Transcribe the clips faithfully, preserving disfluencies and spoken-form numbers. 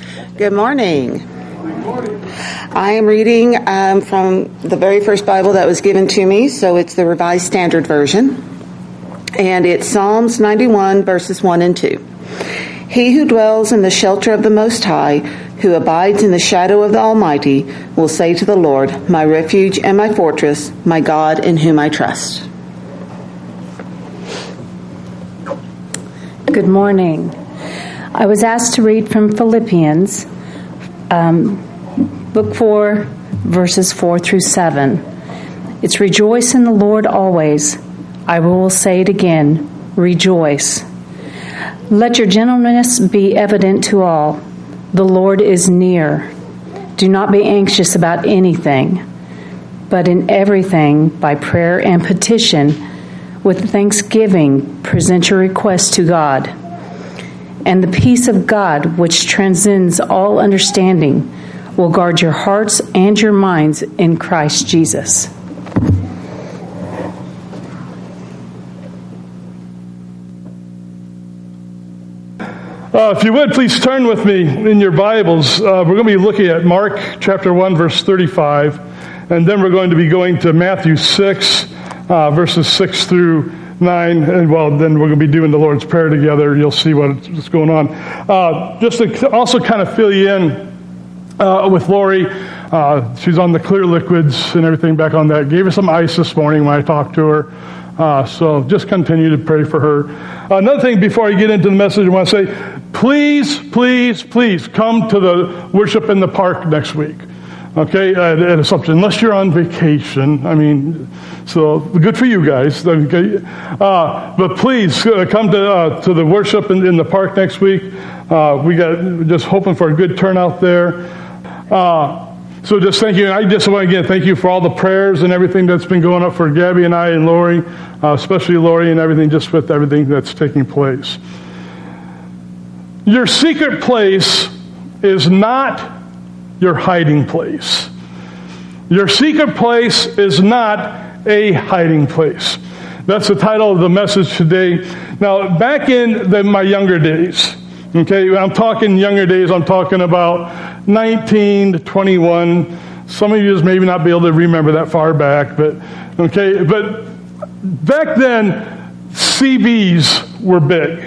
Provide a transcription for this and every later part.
Good morning. I am reading um, from the very first Bible that was given to me, so it's the Revised Standard Version, and it's Psalms ninety-one, verses one and two. He who dwells in the shelter of the Most High, who abides in the shadow of the Almighty, will say to the Lord, my refuge and my fortress, my God in whom I trust. Good morning. I was asked to read from Philippians, um, book four, verses four through seven. It's rejoice in the Lord always. I will say it again, rejoice. Let your gentleness be evident to all. The Lord is near. Do not be anxious about anything, but in everything, by prayer and petition, with thanksgiving, present your requests to God. And the peace of God, which transcends all understanding, will guard your hearts and your minds in Christ Jesus. Uh, if you would, please turn with me in your Bibles. Uh, we're going to be looking at Mark chapter one, verse thirty-five, and then we're going to be going to Matthew six, Uh, verses six through nine, and well, then we're going to be doing the Lord's Prayer together. You'll see what's going on. Uh, just to also kind of fill you in uh, with Lori, uh, she's on the clear liquids and everything back on that. Gave her some ice this morning when I talked to her. Uh, so just continue to pray for her. Uh, another thing before I get into the message, I want to say, please, please, please come to the worship in the park next week. Okay, at, at Assumption, unless you're on vacation. I mean, so good for you guys. Okay, uh, but please uh, come to uh, to the worship in, in the park next week. Uh, we got just hoping for a good turnout there. Uh, so just thank you. And I just want to again thank you for all the prayers and everything that's been going up for Gabby and I and Lori, uh, especially Lori and everything, just with everything that's taking place. Your secret place is not your hiding place. Your secret place is not a hiding place. That's the title of the message today. Now, back in the, my younger days, okay, I'm talking younger days, I'm talking about nineteen to twenty-one. Some of you maybe not be able to remember that far back, but okay, but back then, C Bs were big.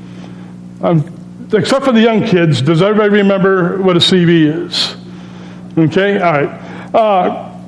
Um, Except for the young kids, does everybody remember what a C V is? Okay, all right. Uh,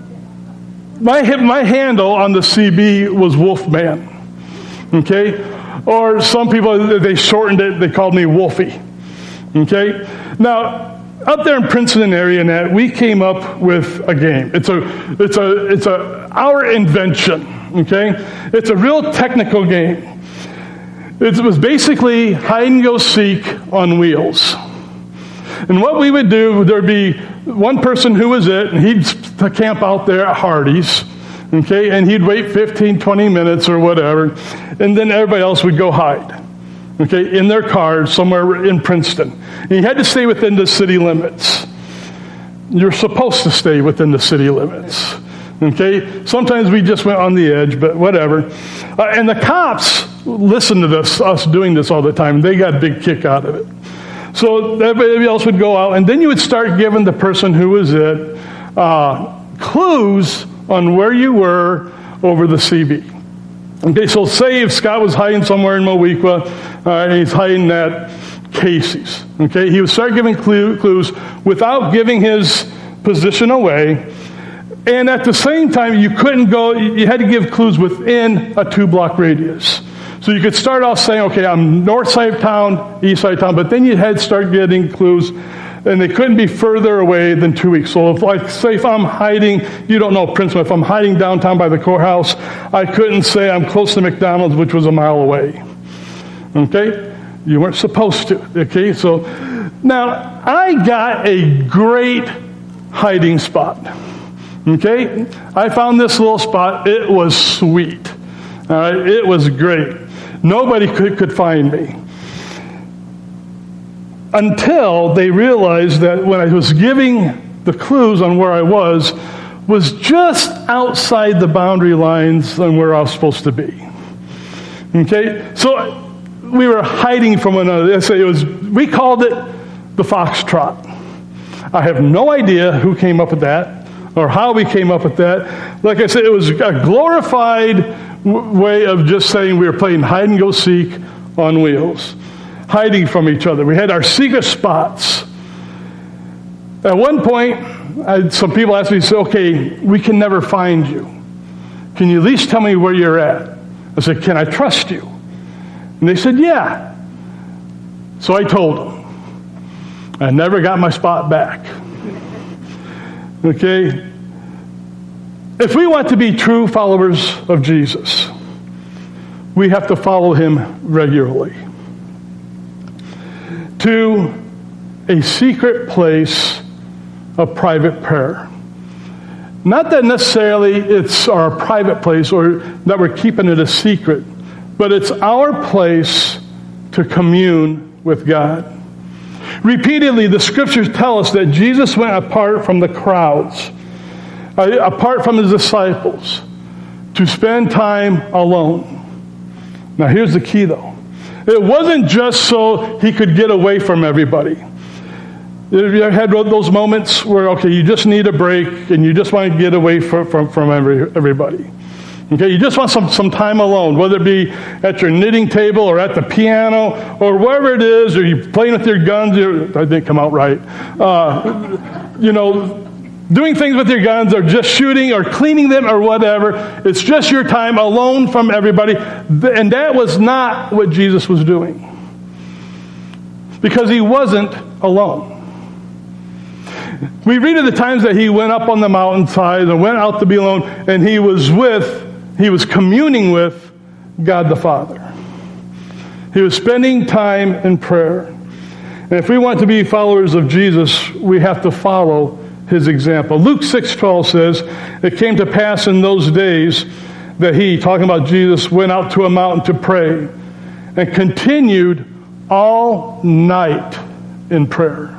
my my handle on the C B was Wolfman. Okay, or some people they shortened it. They called me Wolfie. Okay, now up there in Princeton area, and that we came up with a game. It's a it's a it's a our invention. Okay, it's a real technical game. It was basically hide and go seek on wheels. And what we would do, there'd be one person who was it, and he'd camp out there at Hardee's, okay, and he'd wait fifteen, twenty minutes or whatever, and then everybody else would go hide, okay, in their car somewhere in Princeton. And you had to stay within the city limits. You're supposed to stay within the city limits, okay? Sometimes we just went on the edge, but whatever. Uh, and the cops listen to this, us doing this all the time. They got a big kick out of it. So everybody else would go out, and then you would start giving the person who was it uh, clues on where you were over the C B. Okay, so say if Scott was hiding somewhere in Mowequa, uh, and he's hiding at Casey's. Okay, he would start giving clue, clues without giving his position away. And at the same time, you couldn't go, you had to give clues within a two-block radius. So you could start off saying, okay, I'm north side of town, east side of town, but then you had to start getting clues, and they couldn't be further away than two weeks. So if, like, say if I'm hiding, you don't know Princeton, if I'm hiding downtown by the courthouse, I couldn't say I'm close to McDonald's, which was a mile away. Okay? You weren't supposed to. Okay? So now, I got a great hiding spot. Okay? I found this little spot. It was sweet. All right? It was great. Nobody could, could find me. Until they realized that when I was giving the clues on where I was, was just outside the boundary lines on where I was supposed to be. Okay? So we were hiding from one another. It was, we called it the foxtrot. I have no idea who came up with that or how we came up with that. Like I said, it was a glorified w- way of just saying we were playing hide and go seek on wheels, hiding from each other. We had our secret spots. At one point, I, some people asked me, say, okay, we can never find you. Can you at least tell me where you're at? I said, can I trust you? And they said, yeah. So I told them. I never got my spot back. Okay? If we want to be true followers of Jesus, we have to follow him regularly. To a secret place of private prayer. Not that necessarily it's our private place or that we're keeping it a secret, but it's our place to commune with God. Repeatedly, the scriptures tell us that Jesus went apart from the crowds, apart from his disciples, to spend time alone. Now here's the key though. It wasn't just so he could get away from everybody. Have you ever had those moments where, okay, you just need a break and you just want to get away from, from, from every, everybody? Okay, you just want some, some time alone, whether it be at your knitting table or at the piano or wherever it is, or you're playing with your guns. I didn't come out right. Uh, you know, doing things with your guns or just shooting or cleaning them or whatever. It's just your time alone from everybody. And that was not what Jesus was doing. Because he wasn't alone. We read of the times that he went up on the mountainside and went out to be alone, and he was with, he was communing with God the Father. He was spending time in prayer. And if we want to be followers of Jesus, we have to follow his example. Luke six twelve says, it came to pass in those days that he, talking about Jesus, went out to a mountain to pray and continued all night in prayer.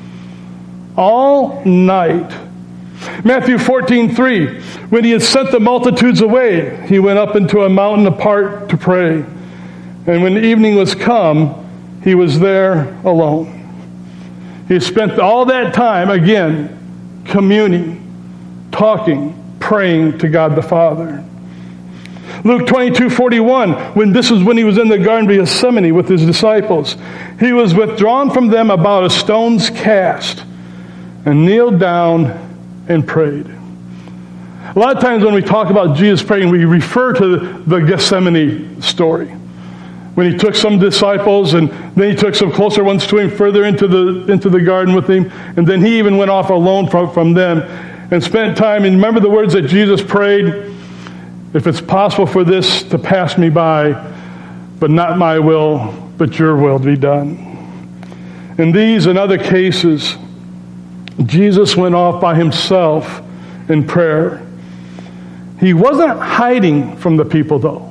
All night. Matthew fourteen three, when he had sent the multitudes away, he went up into a mountain apart to pray. And when the evening was come, he was there alone. He spent all that time, again, communing, talking, praying to God the Father. Luke twenty-two forty-one, when this is when he was in the Garden of Gethsemane with his disciples, he was withdrawn from them about a stone's cast, and kneeled down and prayed. A lot of times when we talk about Jesus praying, we refer to the Gethsemane story. When he took some disciples and then he took some closer ones to him further into the into the garden with him. And then he even went off alone from, from them and spent time. And remember the words that Jesus prayed? If it's possible for this to pass me by, but not my will, but your will be done. In these and other cases, Jesus went off by himself in prayer. He wasn't hiding from the people, though.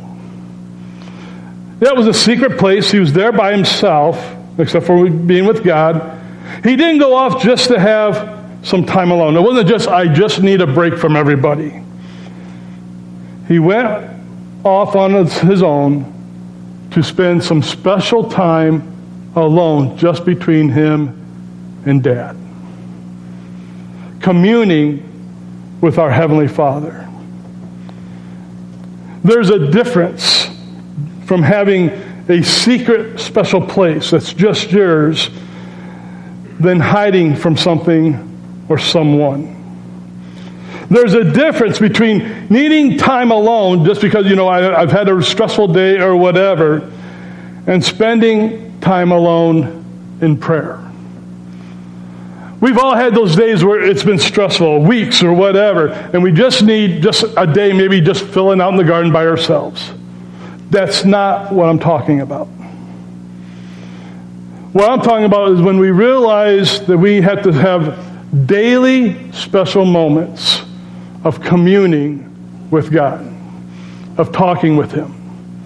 That was a secret place. He was there by himself, except for being with God. He didn't go off just to have some time alone. It wasn't just, I just need a break from everybody. He went off on his own to spend some special time alone just between him and Dad, communing with our Heavenly Father. There's a difference from having a secret special place that's just yours than hiding from something or someone. There's a difference between needing time alone just because, you know, I, I've had a stressful day or whatever, and spending time alone in prayer. We've all had those days where it's been stressful, weeks or whatever, and we just need just a day maybe just filling out in the garden by ourselves. That's not what I'm talking about. What I'm talking about is when we realize that we have to have daily special moments of communing with God, of talking with Him,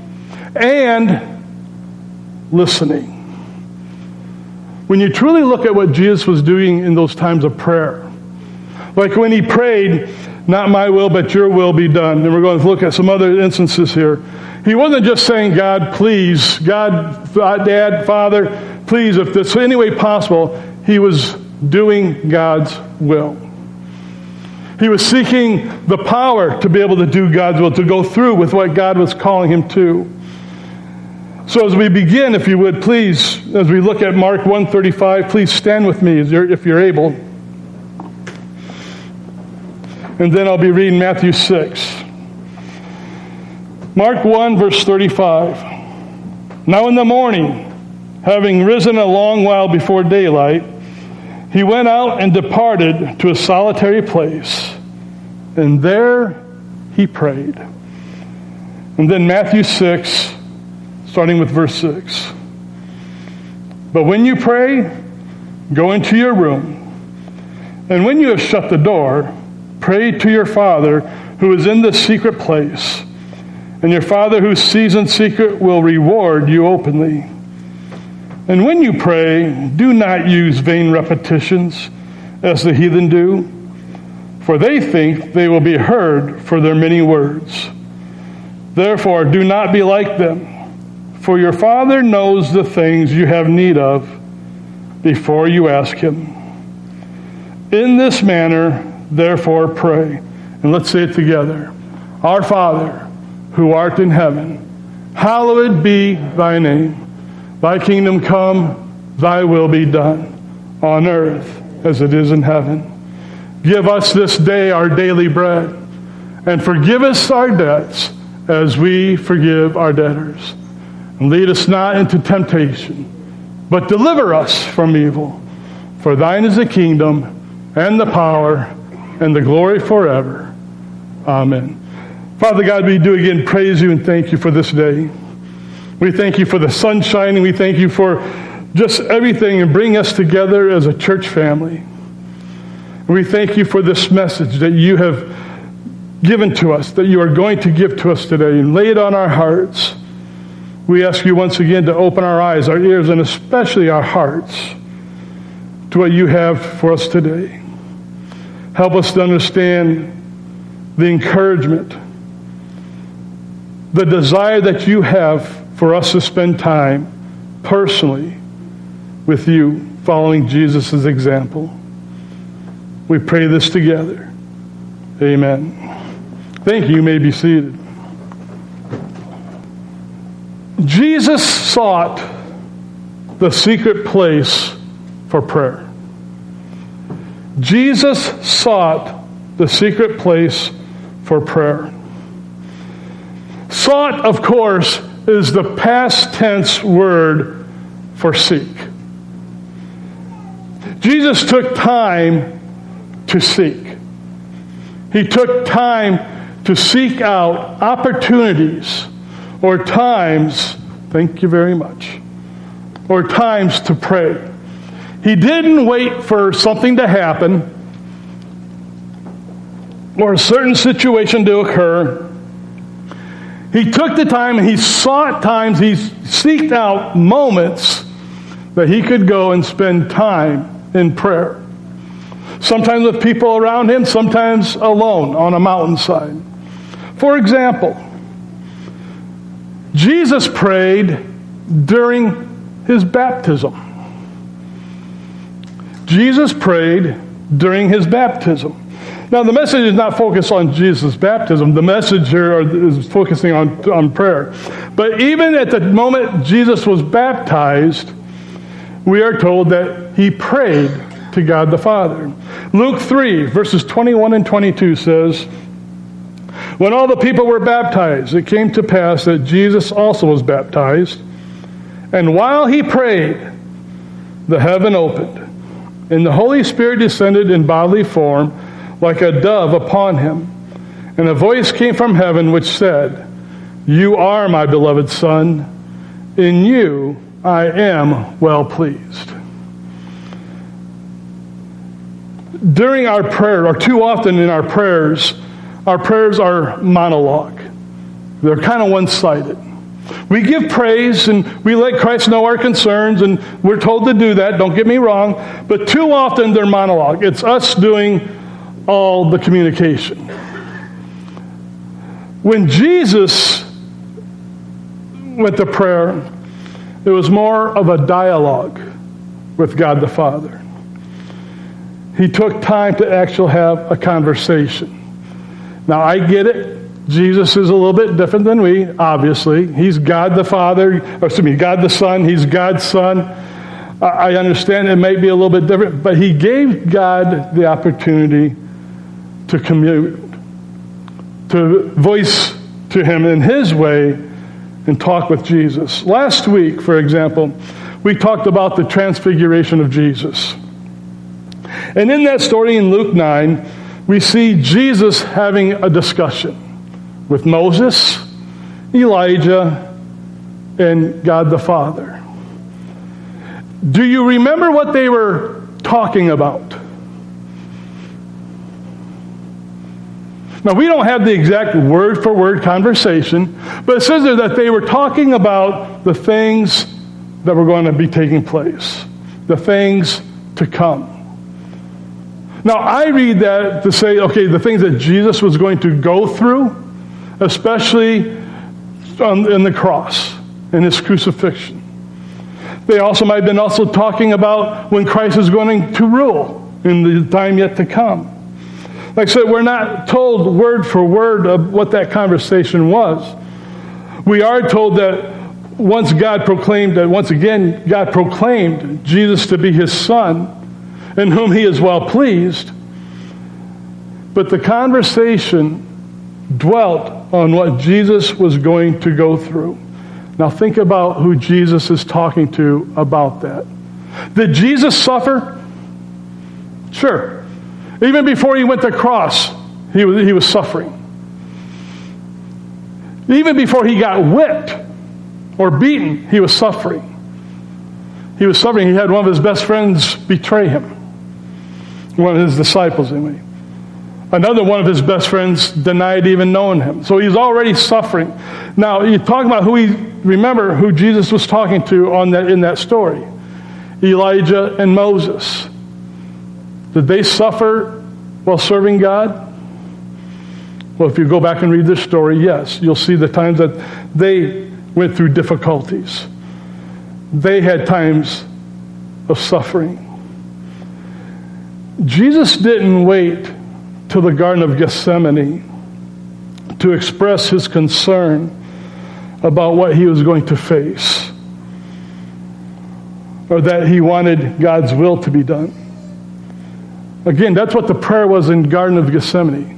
and listening. When you truly look at what Jesus was doing in those times of prayer, like when He prayed, not my will, but your will be done. And we're going to look at some other instances here. He wasn't just saying, God, please, God, Dad, Father, please, if this any way possible. he was doing God's will. He was seeking the power to be able to do God's will, to go through with what God was calling him to. So as we begin, if you would, please, as we look at Mark one thirty-five, please stand with me if you're able. And then I'll be reading Matthew six. Mark one, verse thirty-five. Now in the morning, having risen a long while before daylight, he went out and departed to a solitary place, and there he prayed. And then Matthew six, starting with verse six. But when you pray, go into your room, and when you have shut the door, pray to your Father who is in the secret place, and your Father who sees in secret will reward you openly. And when you pray, do not use vain repetitions as the heathen do, for they think they will be heard for their many words. Therefore, do not be like them, for your Father knows the things you have need of before you ask him. In this manner, therefore, pray. And let's say it together. Our Father, who art in heaven, hallowed be thy name. Thy kingdom come, thy will be done, on earth as it is in heaven. Give us this day our daily bread, and forgive us our debts as we forgive our debtors. And lead us not into temptation, but deliver us from evil. For thine is the kingdom, and the power, and the glory forever. Amen. Father God, we do again praise you and thank you for this day. We thank you for the sun shining. We thank you for just everything and bringing us together as a church family. We thank you for this message that you have given to us, that you are going to give to us today and lay it on our hearts. We ask you once again to open our eyes, our ears, and especially our hearts to what you have for us today. Help us to understand the encouragement, the desire that you have for us to spend time personally with you, following Jesus' example. We pray this together. Amen. Thank you. You may be seated. Jesus sought the secret place for prayer. Jesus sought the secret place for prayer. Sought, of course, is the past tense word for seek. Jesus took time to seek. He took time to seek out opportunities or times, thank you very much, or times to pray. He didn't wait for something to happen or a certain situation to occur. He took the time and he sought times, he seeked out moments that he could go and spend time in prayer. Sometimes with people around him, sometimes alone on a mountainside. For example, Jesus prayed during his baptism. Jesus prayed during his baptism. Now, the message is not focused on Jesus' baptism. The message here is focusing on, on prayer. But even at the moment Jesus was baptized, we are told that he prayed to God the Father. Luke three, verses twenty-one and twenty-two says, when all the people were baptized, it came to pass that Jesus also was baptized. And while he prayed, the heaven opened, and the Holy Spirit descended in bodily form like a dove upon him. And a voice came from heaven which said, you are my beloved Son. In you I am well pleased. During our prayer, or too often in our prayers, our prayers are monologue. They're kind of one-sided. We give praise and we let Christ know our concerns, and we're told to do that, don't get me wrong, but too often they're monologue. It's us doing all the communication. When Jesus went to prayer, it was more of a dialogue with God the Father. he took time to actually have a conversation. Now, I get it. Jesus is a little bit different than we, obviously. He's God the Father, or excuse me, God the Son. He's God's Son. I understand it may be a little bit different, but he gave God the opportunity to commune, to voice to him in his way and talk with Jesus. Last week, for example, we talked about the transfiguration of Jesus. And in that story in Luke nine, we see Jesus having a discussion with Moses, Elijah, and God the Father. Do you remember what they were talking about? Now, we don't have the exact word-for-word conversation, but it says there that they were talking about the things that were going to be taking place, the things to come. Now, I read that to say, okay, the things that Jesus was going to go through, especially on, in the cross, in his crucifixion. They also might have been also talking about when Christ is going to rule in the time yet to come. Like I said, we're not told word for word of what that conversation was. We are told that once God proclaimed, that once again, God proclaimed Jesus to be his Son, in whom he is well pleased. But the conversation dwelt on what Jesus was going to go through. Now think about who Jesus is talking to about that. Did Jesus suffer? Sure. Even before he went to the cross, he was, he was suffering. Even before he got whipped or beaten, he was suffering. He was suffering. He had one of his best friends betray him. One of his disciples, anyway. Another one of his best friends denied even knowing him. So he's already suffering. Now, you talk about who he, remember who Jesus was talking to on that in that story. Elijah and Moses. Did they suffer while serving God? Well, if you go back and read this story, yes. You'll see the times that they went through difficulties. They had times of suffering. Jesus didn't wait till the Garden of Gethsemane to express his concern about what he was going to face, or that he wanted God's will to be done. Again, that's what the prayer was in the Garden of Gethsemane.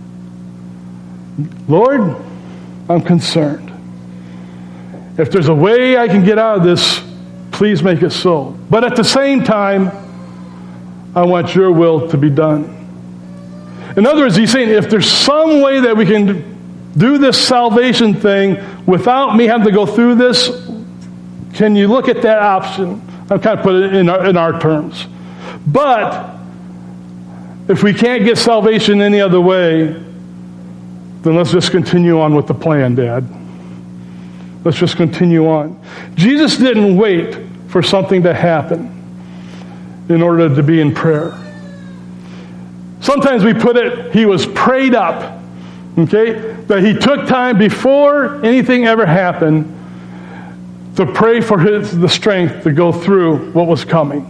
Lord, I'm concerned. If there's a way I can get out of this, please make it so. But at the same time, I want your will to be done. In other words, he's saying, if there's some way that we can do this salvation thing without me having to go through this, can you look at that option? I'm kind of put it in our, in our terms. But if we can't get salvation any other way, then let's just continue on with the plan, Dad. Let's just continue on. Jesus didn't wait for something to happen in order to be in prayer. Sometimes we put it, he was prayed up. Okay? That he took time before anything ever happened to pray for his, the strength to go through what was coming.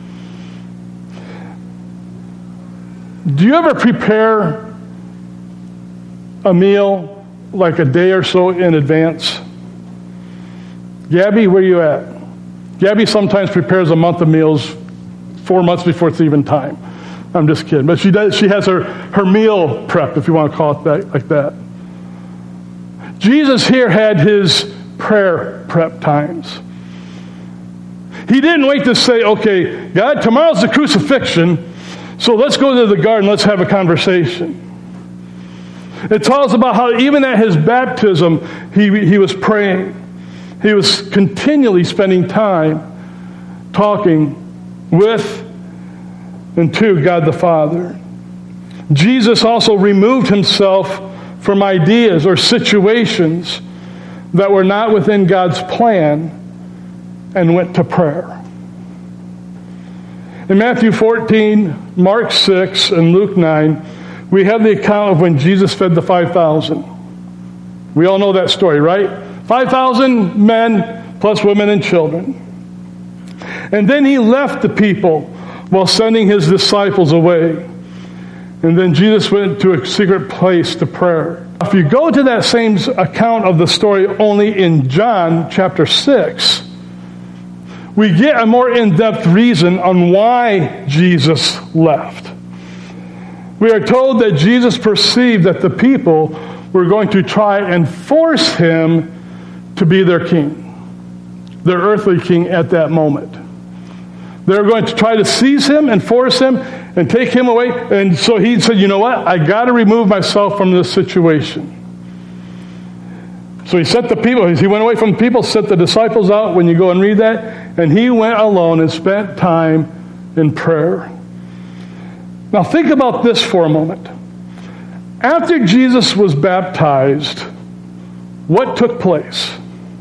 Do you ever prepare a meal like a day or so in advance? Gabby, where you at? Gabby sometimes prepares a month of meals four months before it's even time. I'm just kidding. But she does. She has her, her meal prep, if you want to call it that, like that. Jesus here had his prayer prep times. He didn't wait to say, okay, God, tomorrow's the crucifixion, so let's go to the garden, let's have a conversation. It tells about how even at his baptism, he, he was praying. He was continually spending time talking with and to God the Father. Jesus also removed himself from ideas or situations that were not within God's plan and went to prayer. In Matthew fourteen, Mark six, and Luke nine, we have the account of when Jesus fed the five thousand. We all know that story, right? five thousand men plus women and children. And then he left the people while sending his disciples away. And then Jesus went to a secret place to pray. If you go to that same account of the story only in John chapter six, we get a more in-depth reason on why Jesus left. We are told that Jesus perceived that the people were going to try and force him to be their king, their earthly king at that moment. They were going to try to seize him and force him and take him away. And so he said, you know what? I got to remove myself from this situation. So he sent the people, he went away from the people, sent the disciples out, when you go and read that, and he went alone and spent time in prayer. Now think about this for a moment. After Jesus was baptized, what took place?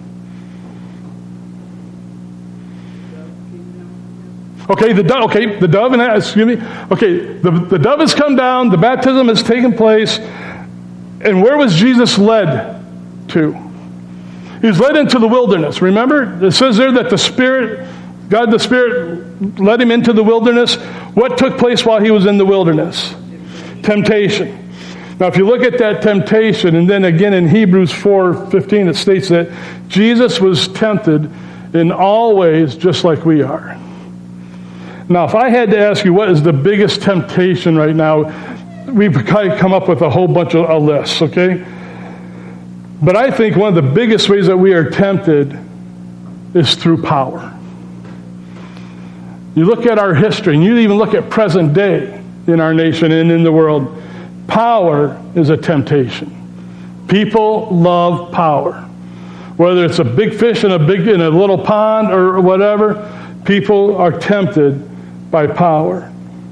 Okay, the dove, okay, the dove, and excuse me. Okay, the, the dove has come down, the baptism has taken place, and where was Jesus led to? He was led into the wilderness. Remember, it says there that the Spirit, God the Spirit, led him into the wilderness. What took place while he was in the wilderness? Temptation. Now, if you look at that temptation, and then again in Hebrews four fifteen, it states that Jesus was tempted in all ways just like we are. Now, if I had to ask you what is the biggest temptation right now, we've come up with a whole bunch of a list, okay? But I think one of the biggest ways that we are tempted is through power. You look at our history, and you even look at present day in our nation and in the world, power is a temptation. People love power. Whether it's a big fish in a big in a little pond or whatever, people are tempted by power.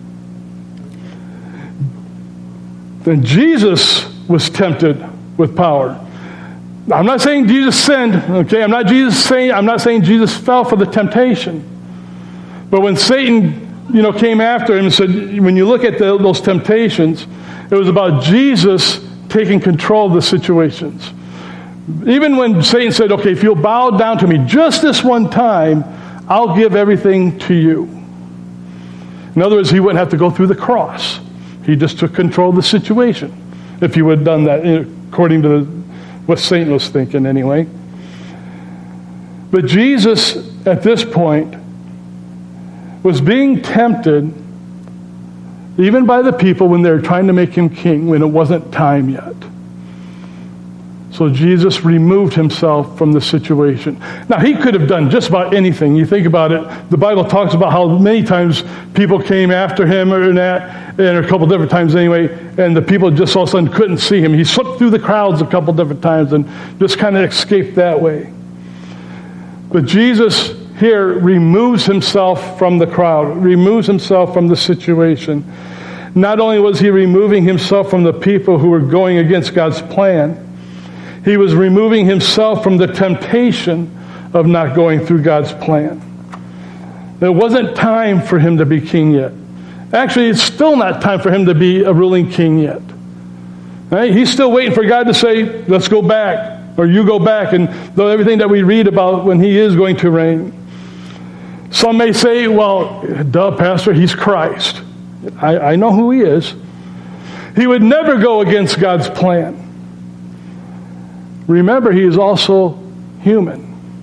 Then Jesus was tempted with power. I'm not saying Jesus sinned, okay? I'm not Jesus saying I'm not saying Jesus fell for the temptation. But when Satan, you know, came after him and said, when you look at the, those temptations, it was about Jesus taking control of the situations. Even when Satan said, okay, if you'll bow down to me just this one time, I'll give everything to you. In other words, he wouldn't have to go through the cross. He just took control of the situation, if he would have done that, according to the, what Satan was thinking anyway. But Jesus, at this point, was being tempted even by the people when they were trying to make him king, when it wasn't time yet. So Jesus removed himself from the situation. Now, he could have done just about anything. You think about it, the Bible talks about how many times people came after him or that, and a couple different times anyway, and the people just all of a sudden couldn't see him. He slipped through the crowds a couple different times and just kind of escaped that way. But Jesus here removes himself from the crowd, removes himself from the situation. Not only was he removing himself from the people who were going against God's plan, he was removing himself from the temptation of not going through God's plan. It wasn't time for him to be king yet. Actually, it's still not time for him to be a ruling king yet. Right? He's still waiting for God to say, let's go back, or you go back, and though everything that we read about when he is going to reign. Some may say, well, duh, Pastor, he's Christ. I, I know who he is. He would never go against God's plan. Remember, he is also human.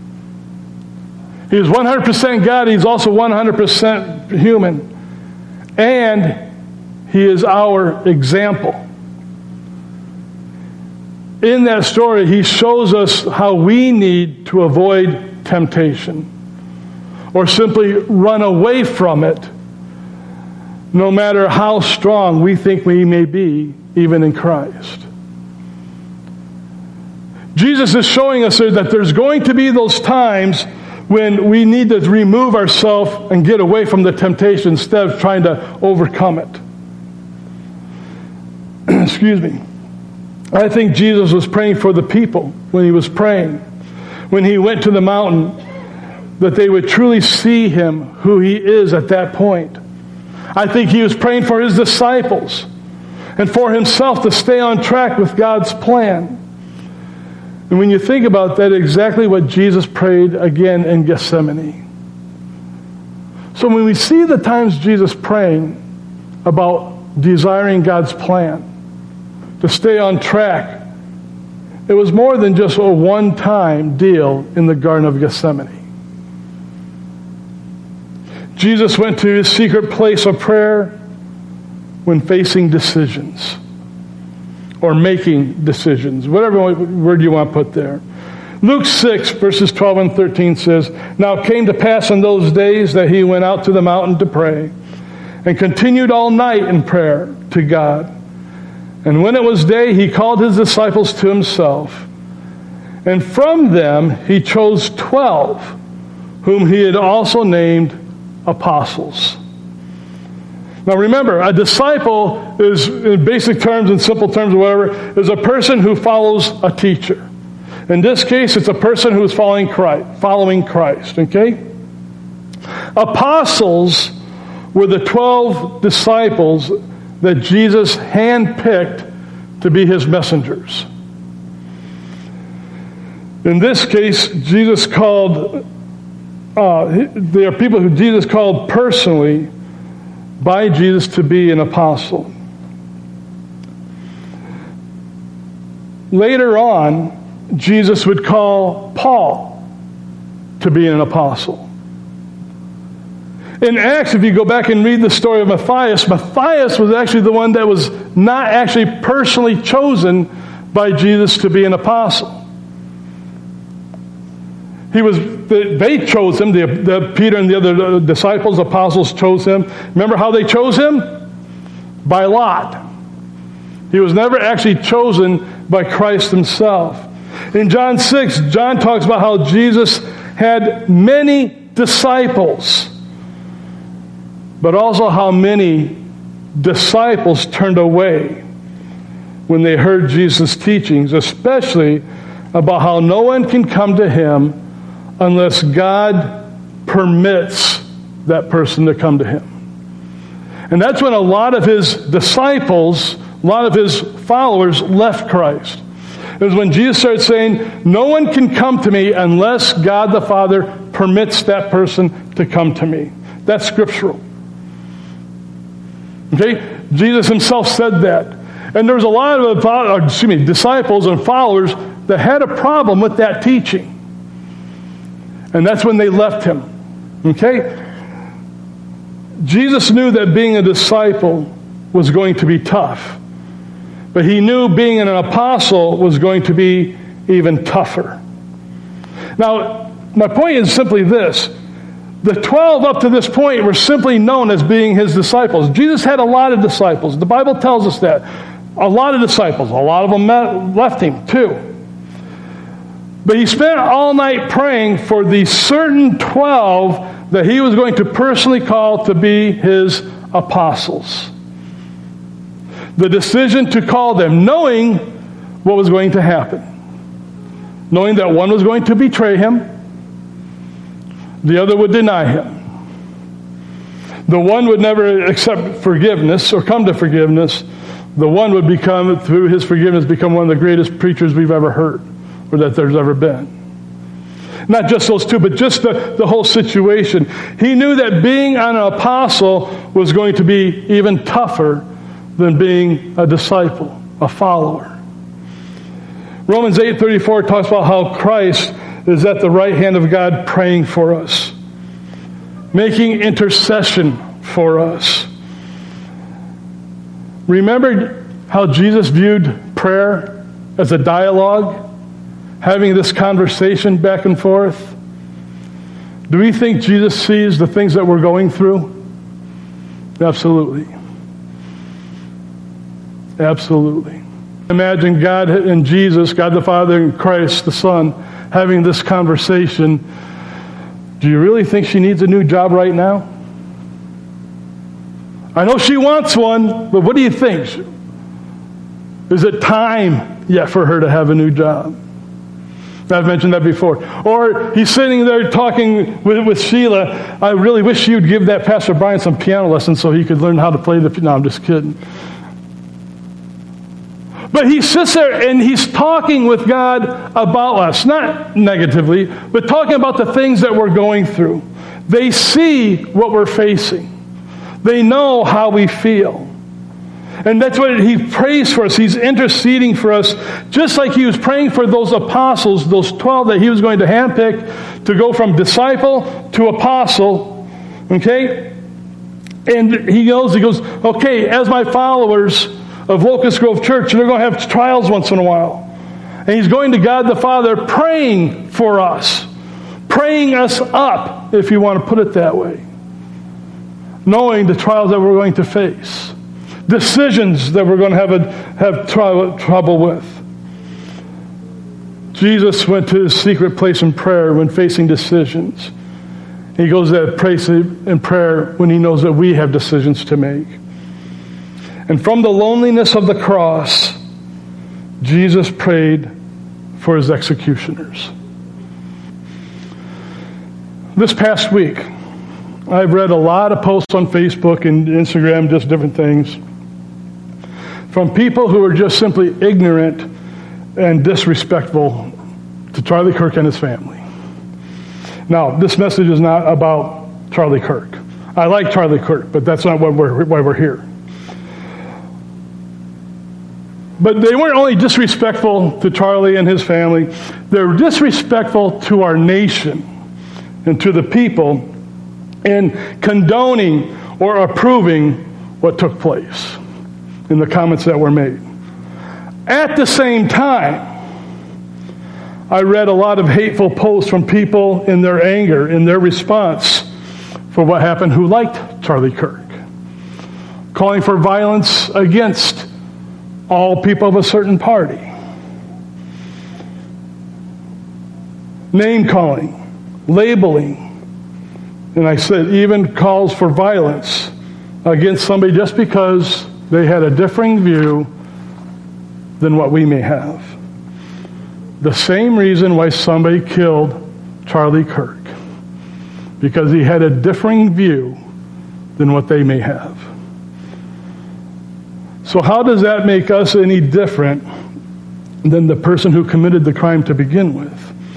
He is one hundred percent God. He's also one hundred percent human. And he is our example. In that story, he shows us how we need to avoid temptation, or simply run away from it, no matter how strong we think we may be, even in Christ. Jesus is showing us that there's going to be those times when we need to remove ourselves and get away from the temptation instead of trying to overcome it. Excuse me. I think Jesus was praying for the people when he was praying. When he went to the mountain, that they would truly see him, who he is at that point. I think he was praying for his disciples and for himself to stay on track with God's plan. And when you think about that, exactly what Jesus prayed again in Gethsemane. So when we see the times Jesus praying about desiring God's plan, to stay on track, it was more than just a one-time deal in the Garden of Gethsemane. Jesus went to his secret place of prayer when facing decisions or making decisions, whatever word you want to put there. Luke six, verses twelve and thirteen says, "Now it came to pass in those days that he went out to the mountain to pray and continued all night in prayer to God. And when it was day, he called his disciples to himself. And from them he chose twelve, whom he had also named apostles." Now remember, a disciple is, in basic terms, in simple terms, or whatever, is a person who follows a teacher. In this case, it's a person who is following Christ, following Christ, okay? Apostles were the twelve disciples that Jesus handpicked to be his messengers. In this case, Jesus called, uh, there are people who Jesus called personally by Jesus to be an apostle. Later on, Jesus would call Paul to be an apostle. In Acts, if you go back and read the story of Matthias, Matthias was actually the one that was not actually personally chosen by Jesus to be an apostle. He was, they chose him, the, the Peter and the other disciples, apostles chose him. Remember how they chose him? By lot. He was never actually chosen by Christ himself. In John six, John talks about how Jesus had many disciples, but also how many disciples turned away when they heard Jesus' teachings, especially about how no one can come to him unless God permits that person to come to him. And that's when a lot of his disciples, a lot of his followers left Christ. It was when Jesus started saying, no one can come to me unless God the Father permits that person to come to me. That's scriptural. Okay? Jesus himself said that. And there was a lot of excuse me, disciples and followers that had a problem with that teaching. And that's when they left him. Okay? Jesus knew that being a disciple was going to be tough. But he knew being an apostle was going to be even tougher. Now, my point is simply this. The twelve up to this point were simply known as being his disciples. Jesus had a lot of disciples. The Bible tells us that. A lot of disciples. A lot of them left him too. But he spent all night praying for the certain twelve that he was going to personally call to be his apostles. The decision to call them, knowing what was going to happen. Knowing that one was going to betray him, the other would deny him. The one would never accept forgiveness or come to forgiveness. The one would become, through his forgiveness, become one of the greatest preachers we've ever heard or that there's ever been. Not just those two, but just the, the whole situation. He knew that being an apostle was going to be even tougher than being a disciple, a follower. Romans eight thirty-four talks about how Christ is at the right hand of God praying for us, making intercession for us. Remember how Jesus viewed prayer as a dialogue, having this conversation back and forth? Do we think Jesus sees the things that we're going through? Absolutely. Absolutely. Imagine God and Jesus, God the Father and Christ the Son, having this conversation. Do you really think she needs a new job right now? I know she wants one, but what do you think? Is it time yet for her to have a new job? I've mentioned that before. Or he's sitting there talking with, with Sheila. I really wish you'd give that Pastor Brian some piano lessons so he could learn how to play the piano. No, I'm just kidding. But he sits there and he's talking with God about us. Not negatively, but talking about the things that we're going through. They see what we're facing. They know how we feel. And that's what he prays for us. He's interceding for us, just like he was praying for those apostles, those twelve that he was going to handpick to go from disciple to apostle. Okay? And he goes, he goes, okay, as my followers of Locust Grove Church, they're going to have trials once in a while. And he's going to God the Father praying for us, praying us up, if you want to put it that way, knowing the trials that we're going to face, decisions that we're going to have a, have tr- trouble with. Jesus went to his secret place in prayer when facing decisions. He goes to that place in prayer when he knows that we have decisions to make. And from the loneliness of the cross, Jesus prayed for his executioners. This past week, I've read a lot of posts on Facebook and Instagram, just different things, from people who are just simply ignorant and disrespectful to Charlie Kirk and his family. Now, this message is not about Charlie Kirk. I like Charlie Kirk, but that's not why we're, why we're here. But they weren't only disrespectful to Charlie and his family, they were disrespectful to our nation and to the people in condoning or approving what took place in the comments that were made. At the same time, I read a lot of hateful posts from people in their anger, in their response for what happened, who liked Charlie Kirk, calling for violence against all people of a certain party, name calling, labeling, and I said even calls for violence against somebody just because they had a differing view than what we may have. The same reason why somebody killed Charlie Kirk, because he had a differing view than what they may have. So how does that make us any different than the person who committed the crime to begin with?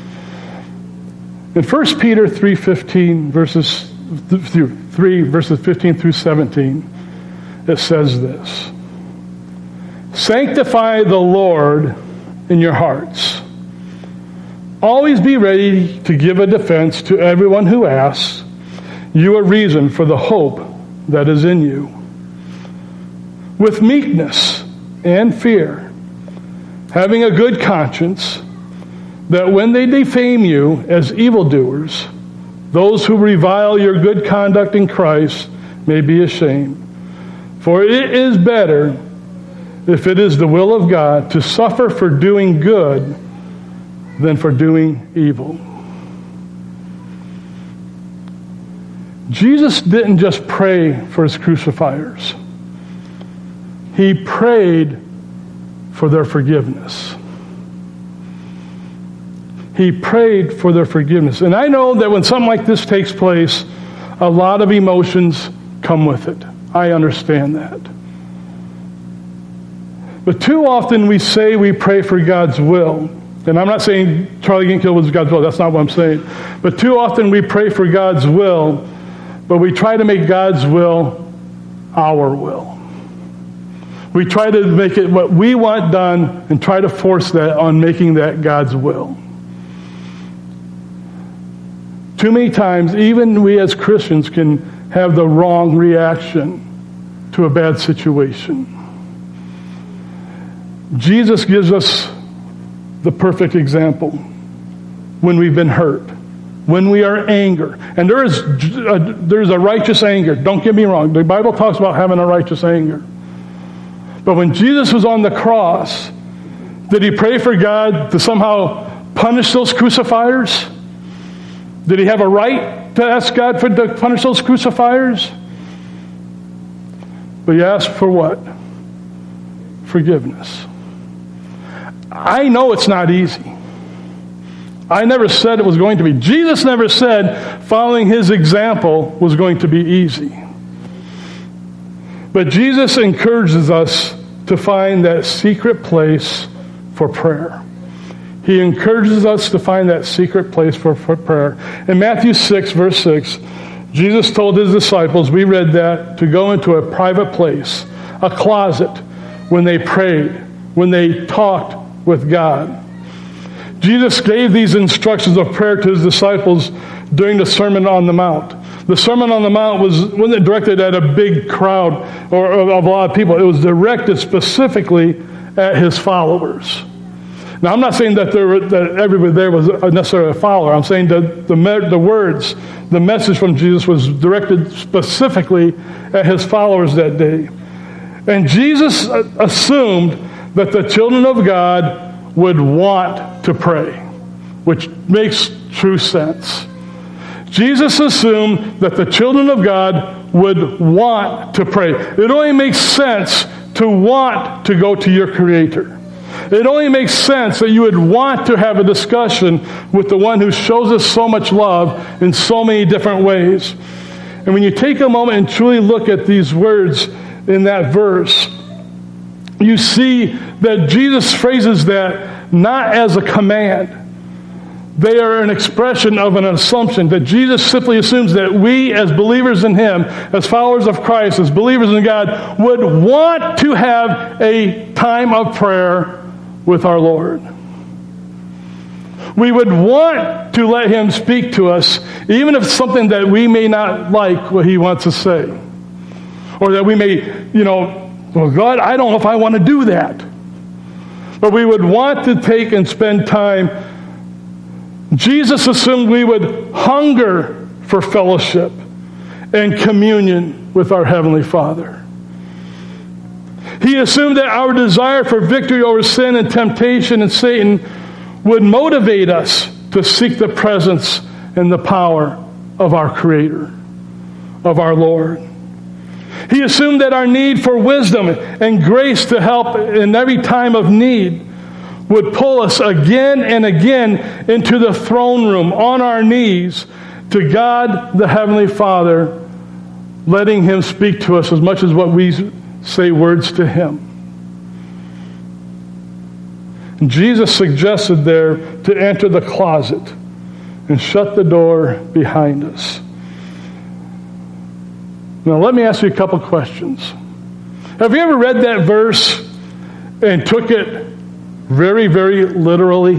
In First Peter three fifteen, verses three verses fifteen through seventeen, it says this: "Sanctify the Lord in your hearts. Always be ready to give a defense to everyone who asks you a reason for the hope that is in you, with meekness and fear, having a good conscience, that when they defame you as evildoers, those who revile your good conduct in Christ may be ashamed. For it is better, if it is the will of God, to suffer for doing good than for doing evil." Jesus didn't just pray for his crucifiers. He prayed for their forgiveness. He prayed for their forgiveness. And I know that when something like this takes place, a lot of emotions come with it. I understand that. But too often we say we pray for God's will. And I'm not saying Charlie getting killed was God's will. That's not what I'm saying. But too often we pray for God's will, but we try to make God's will our will. We try to make it what we want done and try to force that on making that God's will. Too many times, even we as Christians can have the wrong reaction to a bad situation. Jesus gives us the perfect example when we've been hurt, when we are angry. And there is a, there's a righteous anger. Don't get me wrong. The Bible talks about having a righteous anger. But when Jesus was on the cross, did he pray for God to somehow punish those crucifiers? Did he have a right to ask God for, to punish those crucifiers? But he asked for what? Forgiveness. I know it's not easy. I never said it was going to be. Jesus never said following his example was going to be easy. But Jesus encourages us to find that secret place for prayer. he encourages us to find that secret place for, for prayer. In Matthew six, verse six, Jesus told his disciples, we read that, to go into a private place, a closet, when they prayed, when they talked with God. Jesus gave these instructions of prayer to his disciples during the Sermon on the Mount. The Sermon on the Mount was, wasn't directed at a big crowd or of a lot of people. It was directed specifically at his followers. Now, I'm not saying that, there were, that everybody there was necessarily a follower. I'm saying that the, the words, the message from Jesus was directed specifically at his followers that day. And Jesus assumed that the children of God would want to pray, which makes true sense. Jesus assumed that the children of God would want to pray. It only makes sense to want to go to your Creator. It only makes sense that you would want to have a discussion with the one who shows us so much love in so many different ways. And when you take a moment and truly look at these words in that verse, you see that Jesus phrases that not as a command. They are an expression of an assumption, that Jesus simply assumes that we as believers in him, as followers of Christ, as believers in God, would want to have a time of prayer with our Lord. We would want to let him speak to us, even if it's something that we may not like what he wants to say. Or that we may, you know, well, God, I don't know if I want to do that. But we would want to take and spend time. Jesus assumed we would hunger for fellowship and communion with our Heavenly Father. He assumed that our desire for victory over sin and temptation and Satan would motivate us to seek the presence and the power of our Creator, of our Lord. He assumed that our need for wisdom and grace to help in every time of need would pull us again and again into the throne room on our knees to God the Heavenly Father, letting him speak to us as much as what we say words to him. And Jesus suggested there to enter the closet and shut the door behind us. Now let me ask you a couple questions. Have you ever read that verse and took it very, very literally?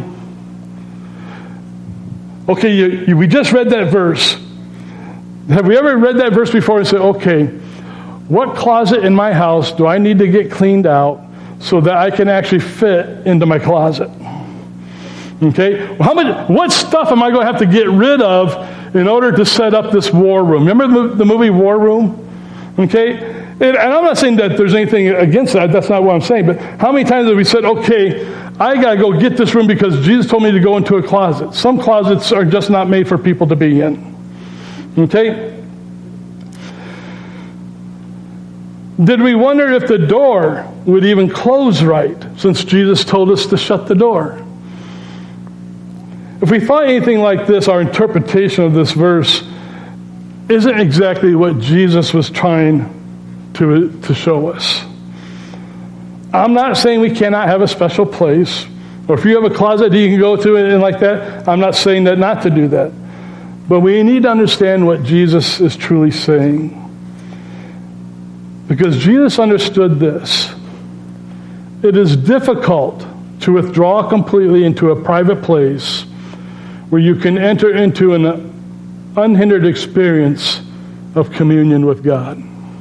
Okay, you, you, we just read that verse. Have we ever read that verse before and said, okay, what closet in my house do I need to get cleaned out so that I can actually fit into my closet? Okay, how much? What stuff am I going to have to get rid of in order to set up this war room? Remember the movie War Room? Okay, and, and I'm not saying that there's anything against that. That's not what I'm saying. But how many times have we said, okay, I got to go get this room because Jesus told me to go into a closet? Some closets are just not made for people to be in. Okay? Did we wonder if the door would even close right, since Jesus told us to shut the door? If we thought anything like this, our interpretation of this verse isn't exactly what Jesus was trying to, to show us. I'm not saying we cannot have a special place, or if you have a closet that you can go to and like that, I'm not saying that not to do that. But we need to understand what Jesus is truly saying. Because Jesus understood this. It is difficult to withdraw completely into a private place where you can enter into an unhindered experience of communion with God.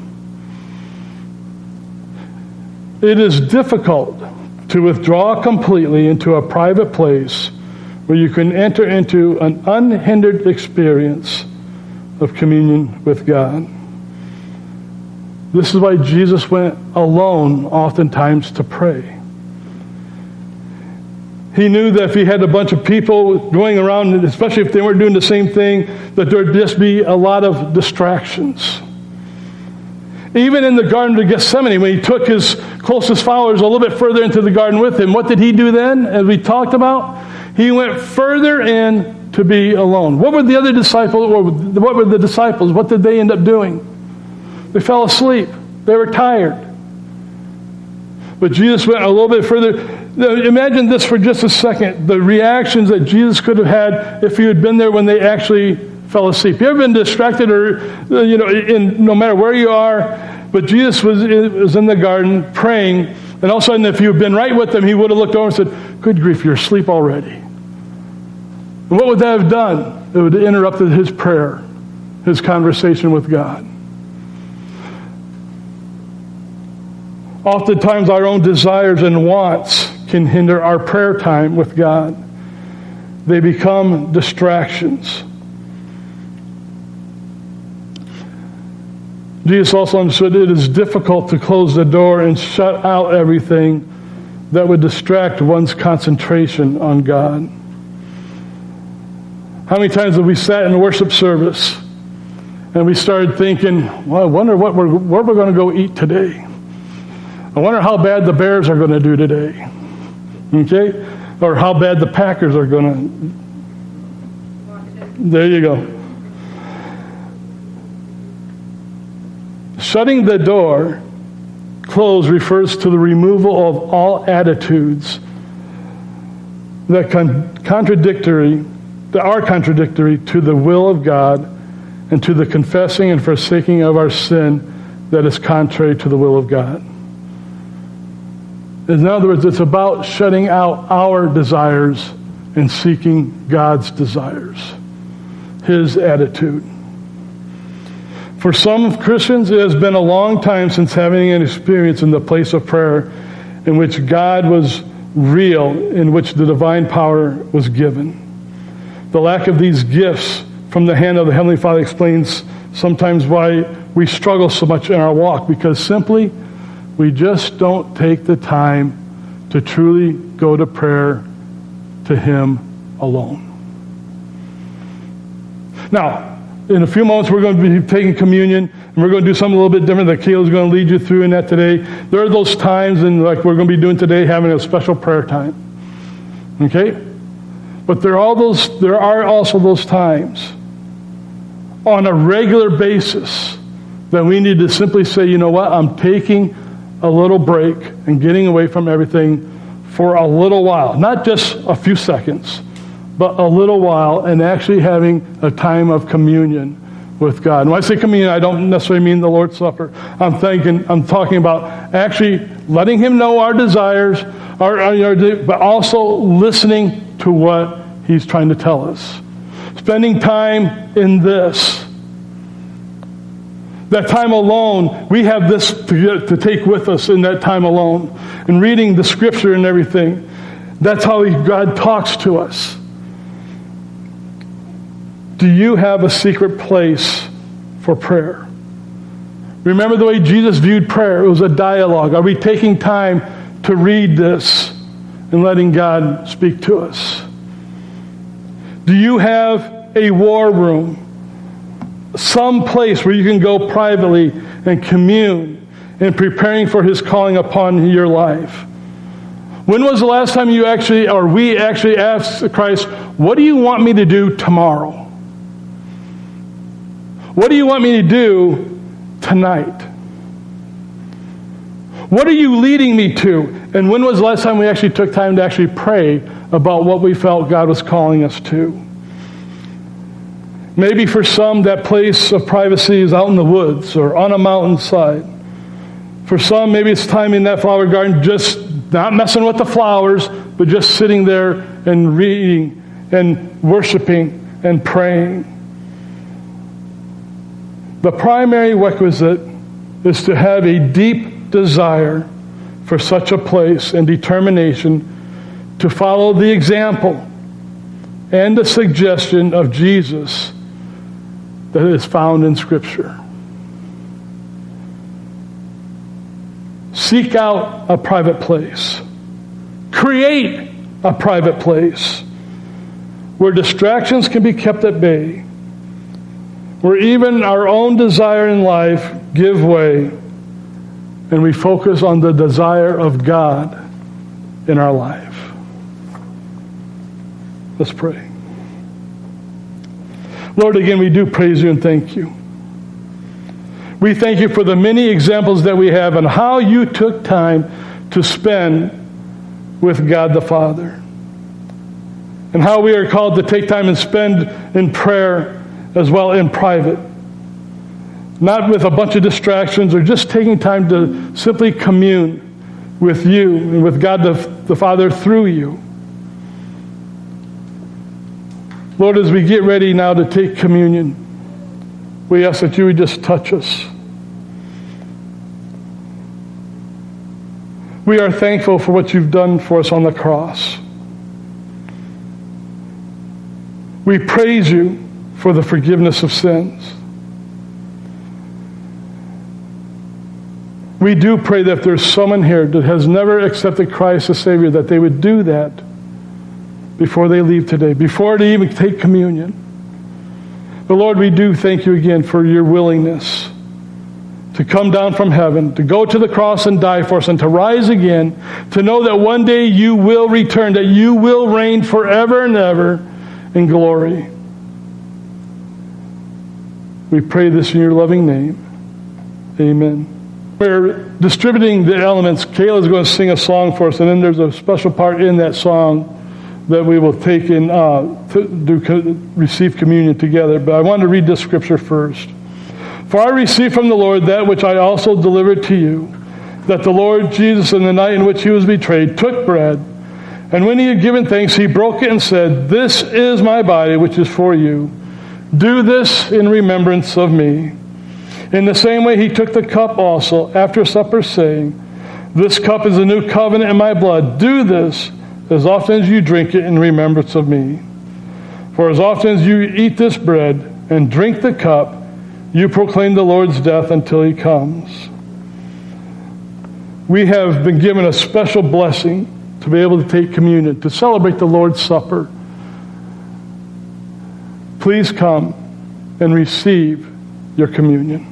It is difficult to withdraw completely into a private place where you can enter into an unhindered experience of communion with God. This is why Jesus went alone oftentimes to pray. He knew that if he had a bunch of people going around, especially if they weren't doing the same thing, that there would just be a lot of distractions. Even in the Garden of Gethsemane, when he took his closest followers a little bit further into the garden with him, what did he do then, as we talked about? He went further in to be alone. What were the other disciples, or what were the disciples? What did they end up doing? They fell asleep. They were tired. But Jesus went a little bit further. Imagine this for just a second. The reactions that Jesus could have had if he had been there when they actually fell asleep. You ever been distracted or, you know, in, no matter where you are, but Jesus was, was in the garden praying, and all of a sudden if you had been right with him, he would have looked over and said, good grief, you're asleep already. And what would that have done? It would have interrupted his prayer, his conversation with God. Oftentimes our own desires and wants can hinder our prayer time with God. They become distractions. Jesus also understood it is difficult to close the door and shut out everything that would distract one's concentration on God. How many times have we sat in a worship service and we started thinking, well, I wonder what we're, where we're going to go eat today. I wonder how bad the Bears are going to do today. Okay? Or how bad the Packers are going to. There you go. Shutting the door closed refers to the removal of all attitudes that con- contradictory, that are contradictory to the will of God and to the confessing and forsaking of our sin that is contrary to the will of God. In other words, it's about shutting out our desires and seeking God's desires, his attitude. For some Christians, it has been a long time since having an experience in the place of prayer in which God was real, in which the divine power was given. The lack of these gifts from the hand of the Heavenly Father explains sometimes why we struggle so much in our walk, because simply we just don't take the time to truly go to prayer to him alone. Now, in a few moments, we're going to be taking communion, and we're going to do something a little bit different that Kayla's going to lead you through in that today. There are those times, and like we're going to be doing today, having a special prayer time. Okay? But there are all those. There are also those times on a regular basis that we need to simply say, you know what, I'm taking a little break and getting away from everything for a little while. Not just a few seconds, but a little while, and actually having a time of communion with God. And when I say communion, I don't necessarily mean the Lord's Supper. I'm thinking, I'm talking about actually letting him know our desires, our, our, but also listening to what he's trying to tell us. Spending time in this. That time alone, we have this to, to take with us in that time alone. And reading the scripture and everything. That's how he, God talks to us. Do you have a secret place for prayer? Remember the way Jesus viewed prayer. It was a dialogue. Are we taking time to read this and letting God speak to us? Do you have a war room? Some place where you can go privately and commune in preparing for his calling upon your life? When was the last time you actually, or we actually asked Christ, what do you want me to do tomorrow? What do you want me to do tonight? What are you leading me to? And when was the last time we actually took time to actually pray about what we felt God was calling us to? Maybe for some, that place of privacy is out in the woods or on a mountainside. For some, maybe it's time in that flower garden, just not messing with the flowers, but just sitting there and reading and worshiping and praying. The primary requisite is to have a deep desire for such a place and determination to follow the example and the suggestion of Jesus that is found in Scripture. Seek out a private place. Create a private place where distractions can be kept at bay, where even our own desire in life give way, and we focus on the desire of God in our life. Let's pray. Lord, again, we do praise you and thank you. We thank you for the many examples that we have and how you took time to spend with God the Father. And how we are called to take time and spend in prayer as well in private. Not with a bunch of distractions or just taking time to simply commune with you and with God the, the Father through you. Lord, as we get ready now to take communion, we ask that you would just touch us. We are thankful for what you've done for us on the cross. We praise you for the forgiveness of sins. We do pray that if there's someone here that has never accepted Christ as Savior, that they would do that before they leave today, before they even take communion. But Lord, we do thank you again for your willingness to come down from heaven, to go to the cross and die for us, and to rise again, to know that one day you will return, that you will reign forever and ever in glory. We pray this in your loving name. Amen. We're distributing the elements. Kayla's going to sing a song for us, and then there's a special part in that song that we will take in uh, to do, receive communion together. But I want to read this scripture first. For I received from the Lord that which I also delivered to you, that the Lord Jesus, in the night in which he was betrayed, took bread, and when he had given thanks, he broke it and said, "This is my body, which is for you. Do this in remembrance of me." In the same way, he took the cup also after supper, saying, "This cup is a new covenant in my blood. Do this as often as you drink it in remembrance of me. For as often as you eat this bread and drink the cup, you proclaim the Lord's death until he comes." We have been given a special blessing to be able to take communion, to celebrate the Lord's Supper. Please come and receive your communion.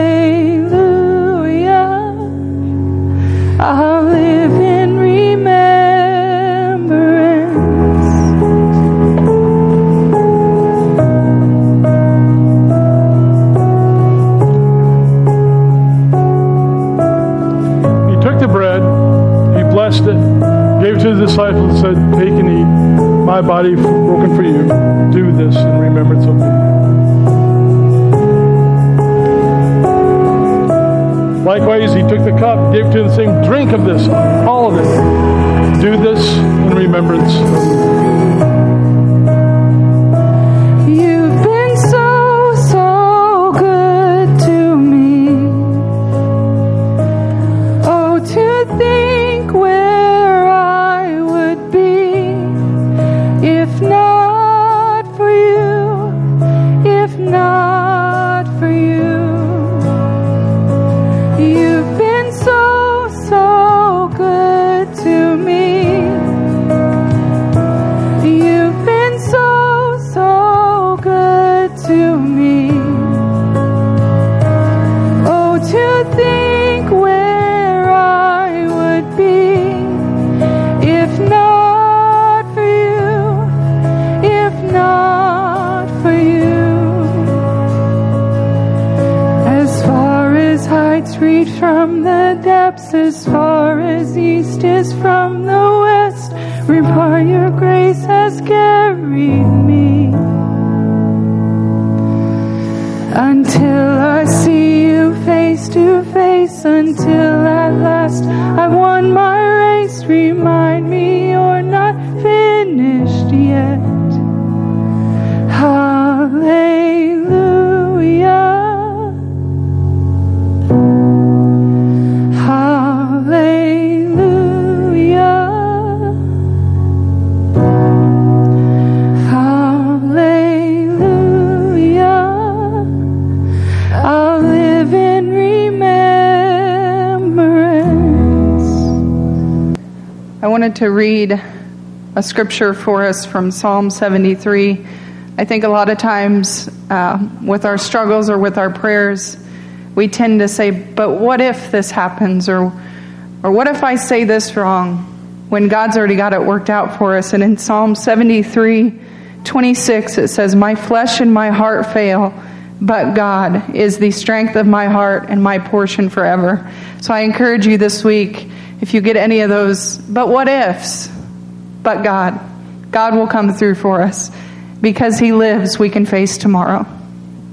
I'll live in remembrance. it, gave it to the disciples, and said, take and eat. My body broken for you. Do this in remembrance of me. Likewise, he took the cup, gave it to them, saying, drink of this, all of it. Do this in remembrance of me. You've been so, so good to me. Oh, to think where I would be if not for you, if not for you. You've been so, so good to me. You've been so, so good to me. Oh, to think where I would be if not for you, if not for you. As far as heights reach from the depths, as far as east is from the west, where by your grace has carried me. Until I see you face to face, until at last I won my race, remind me you're not finished yet. Hallelujah. Hallelujah. Hallelujah. I'll live in remembrance. I wanted to read a scripture for us from Psalm seventy-three. I think a lot of times uh, with our struggles or with our prayers, we tend to say, but what if this happens? Or, or what if I say this wrong? When God's already got it worked out for us. And in Psalm seventy-three, twenty-six, it says, my flesh and my heart fail, but God is the strength of my heart and my portion forever. So I encourage you this week, if you get any of those, but what ifs? But God. God will come through for us. Because He lives, we can face tomorrow.